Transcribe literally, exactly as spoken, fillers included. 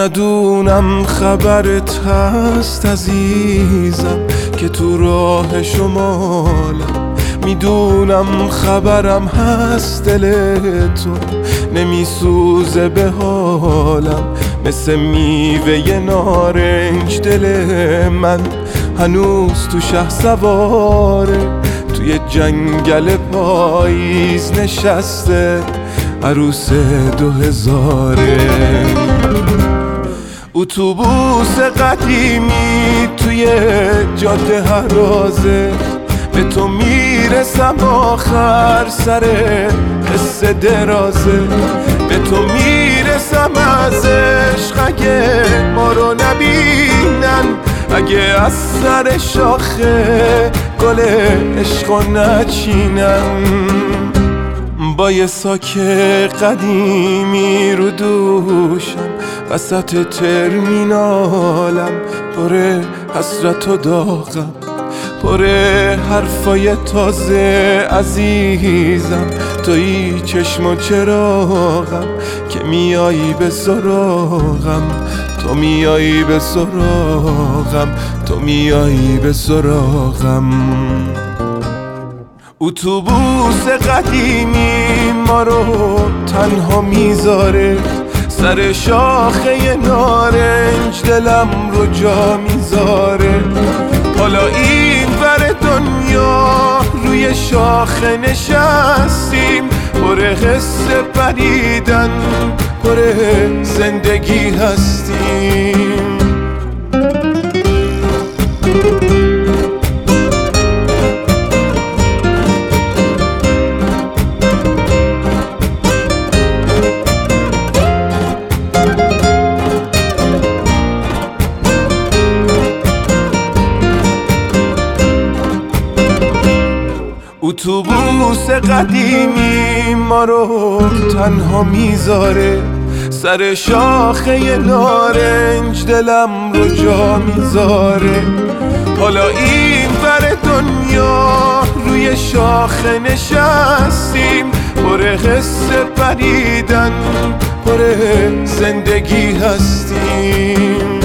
ندونم خبرت هست عزیزم که تو راه شمالم، میدونم خبرم هست دل تو نمیسوزه به حالم، مثل میوه نارنج دل من هنوز تو شهسواره، توی جنگل پاییز نشسته عروس دو هزاره. اتوبوس قدیمی توی جاده هرازه، به تو میرسم آخر سر قصه درازه، به تو میرسم از عشق اگه ما رو نبینن، اگه از سر شاخه گل عشقو نچینن. با یه ساک قدیمی رو دوشم وسط ترمینالم، پر حسرت و داغم، پر حرفای تازه عزیزم، توی چشم و چراغم که میایی به سراغم، تو میایی به سراغم، تو میایی به سراغم. اتوبوس قدیمی ما رو تنها میذاره، سر شاخه نارنج دلم رو جا میذاره، حالا این ور دنیا روی شاخه نشستیم، پر قصه پریدن، پر زندگی هستیم. اتوبوس قدیمی ما رو تنها میذاره، سر شاخه نارنج دلم رو جا میذاره، حالا این ور دنیا روی شاخه نشستیم، پر قصه پریدن، پر زندگی هستیم.